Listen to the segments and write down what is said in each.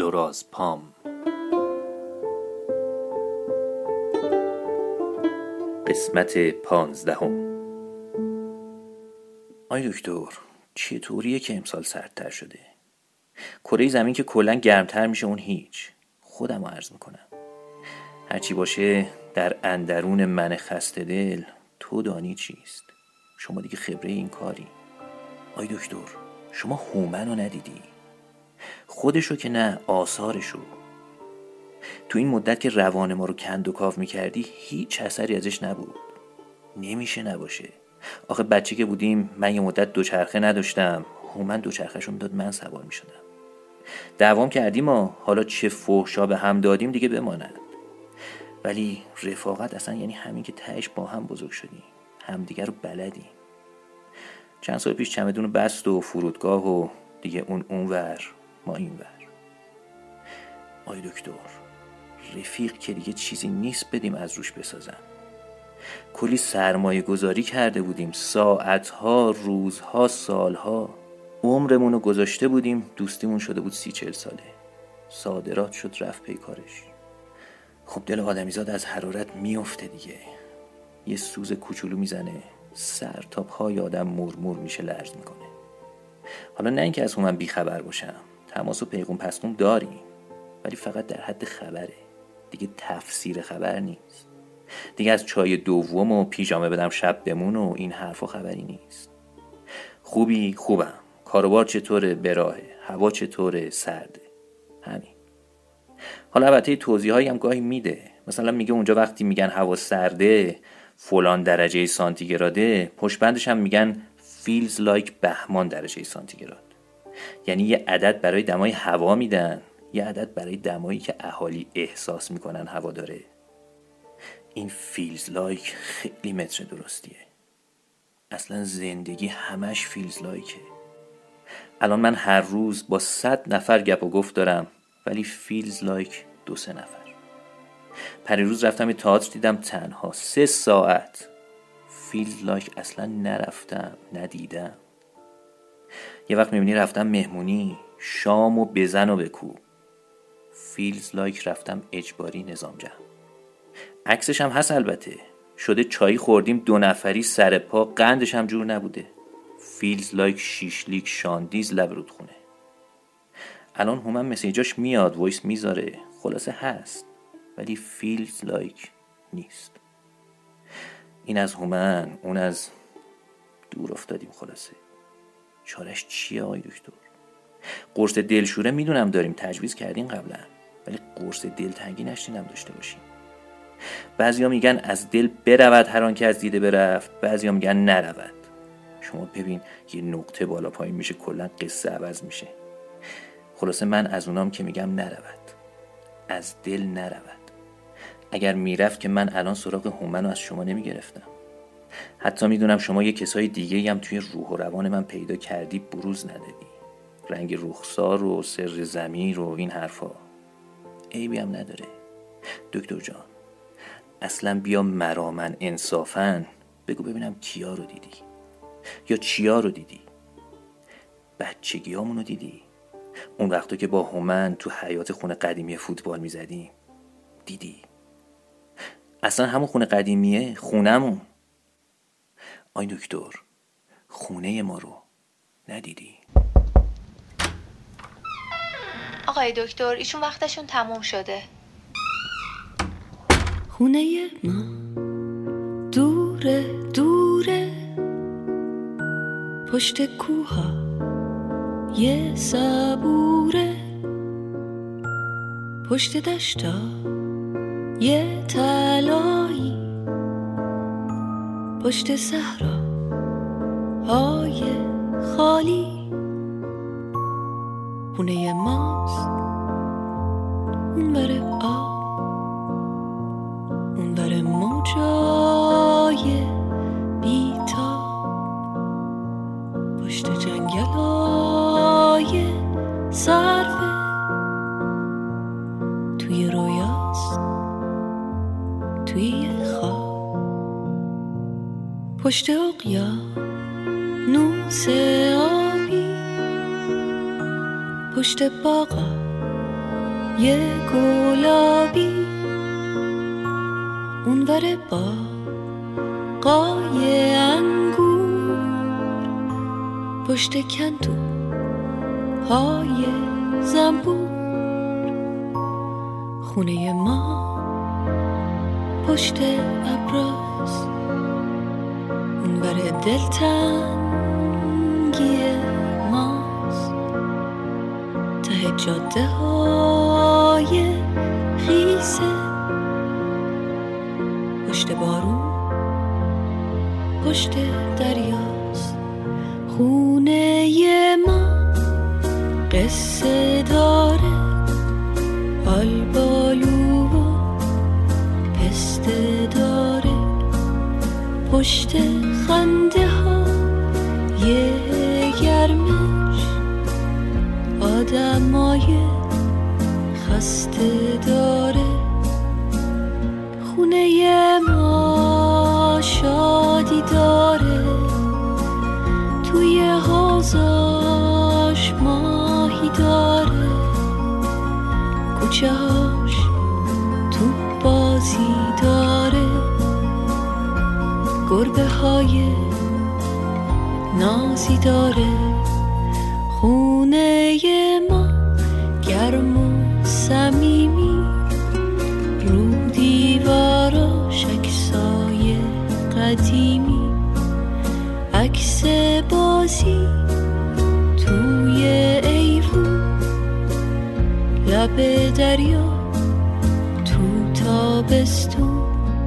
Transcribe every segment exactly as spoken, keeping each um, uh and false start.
دراز پام. قسمت پانزدهم. آی دکتر، چطوریه که امسال سردتر شده؟ کره زمین که کلاً گرمتر میشه، اون هیچ. خودم رو عرض میکنم، هرچی باشه در اندرون من خسته دل تو دانی چیست. شما دیگه خبره این کاری. آی دکتر، شما هومن رو ندیدی؟ خودشو که نه، آثارشو. تو این مدت که روان ما رو کند و کاو میکردی هیچ اثری ازش نبود. نمیشه نباشه. آخه بچه که بودیم من یه مدت دوچرخه نداشتم، هومن دوچرخه‌شون داد، من سوار میشدم. دعوام کردیم و حالا چه فحشا به هم دادیم دیگه بماند. ولی رفاقت اصلا یعنی همین که تهش با هم بزرگ شدیم، همدیگه رو بلدیم. چند سال پیش چمدون رو بست و فرودگاه و دیگه اون اونور ما اینور. آی دکتر، رفیق که دیگه چیزی نیست بدیم از روش بسازم. کلی سرمایه گذاری کرده بودیم، ساعتها، روزها، سالها، عمرمون رو گذاشته بودیم، دوستیمون شده بود سی چل ساله. صادرات شد رفت پی کارش. خب دل آدمیزاد از حرارت میفته دیگه، یه سوز کوچولو میزنه، سر تا پای آدم مرمور میشه، لرز میکنه. حالا نه اینکه از هومن بیخبر باشم، تماس و پیغام پسقوم داریم، ولی فقط در حد خبره دیگه، تفسیر خبر نیست دیگه. از چای دوم و پیژامه بدم شب بمون و این حرفا خبری نیست. خوبی؟ خوبم. کاروبار چطوره؟ براهه. هوا چطوره؟ سرده. همین. حالا البته توضیحایی هم گاهی میده، مثلا میگه اونجا وقتی میگن هوا سرده فلان درجه سانتیگراده، پشت بندش هم میگن feels like بهمان درجه سانتیگراد. یعنی یه عدد برای دمای هوا میدن، یه عدد برای دمایی که اهالی احساس میکنن هوا داره. این feels like خیلی متر درستیه. اصلا زندگی همش feels likeه. الان من هر روز با صد نفر گپ و گفت دارم، ولی feels like دو سه نفر. پریروز رفتم یه تئاتر دیدم تنها سه ساعت. feels like اصلا نرفتم ندیدم. یه وقت میبینی رفتم مهمونی، شام و بزن و بکو. feels like رفتم اجباری نظام جمع. عکسش هم هست البته، شده چایی خوردیم دو نفری سر پا، قندش هم جور نبوده. feels like شیشلیک شاندیز لب رودخونه. الان هومن مسیجاش میاد، وایس میذاره، خلاصه هست، ولی feels like نیست. این از هومن، اون از دور افتادیم. خلاصه چارش چیه آی دکتر؟ قرص دلشوره میدونم داریم، تجویز کردین قبلا، ولی قرص دلتنگی نشینم داشته باشیم. بعضیا میگن از دل برود هر آن که از دیده برفت، بعضیا میگن نرود. شما ببین یه نقطه بالا پایین میشه، کلا قصه عوض میشه. خلاصه من از اونام که میگم نرود، از دل نرود. اگر میرفت که من الان سراغ هومن رو از شما نمیگرفتم. حتی میدونم شما یه کسای دیگه هم توی روح و روان من پیدا کردی، بروز ندادی. رنگ رخسار و سر ضمیر و این حرفا عیبی هم نداره. دکتر جان، اصلا بیا مرامن انصافاً بگو ببینم کیا رو دیدی یا چیا رو دیدی؟ بچگی همونو دیدی؟ اون وقتا که با هومن تو حیاط خونه قدیمی فوتبال میزدیم دیدی؟ اصلا همون خونه قدیمیه، خونمون. آی دکتر، خونه ما رو ندیدی؟ آقای دکتر، ایشون وقتشون تموم شده. خونه ما دوره دوره، پشت کوها یه صبوره، پشت دشتا یه تلایی، پشت صحرا های خالی. خونه ماست اون بره آب، اون بره موجای بیتاب، پشت جنگل های سرفه، توی رویاست توی خواب، پشت اقیانوس آبی، پشت باغا یه گلابی اونور باغای انگور، پشت کندو های زنبور، خونه ما پشت ابراز، اونور دلتنگی ماست، ته جاده های خیسه، پشت بارون پشت دریاست. خونه ما قصه داره، آلبالو و پسته داره، پشت خنده ها یه گرمش، آدمای خسته داره. خونه ما شادی داره، توی حوضاش ماهی داره، کوچه هاش تو بازی داره، گربه های نازی داره. خونه ما گرم و صمیمی، رو دیواراش عکسای قدیمی، عکس بازی توی ایوون، لب دریا تو تابستون،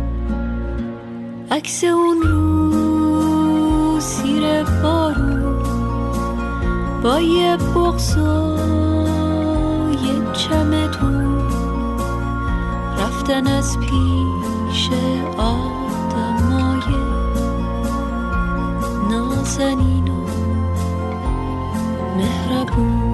عکس اون رو زیر بارون با یه بغض و یه چمدون، رفتن از پیش آدمای نازنین و مهربون.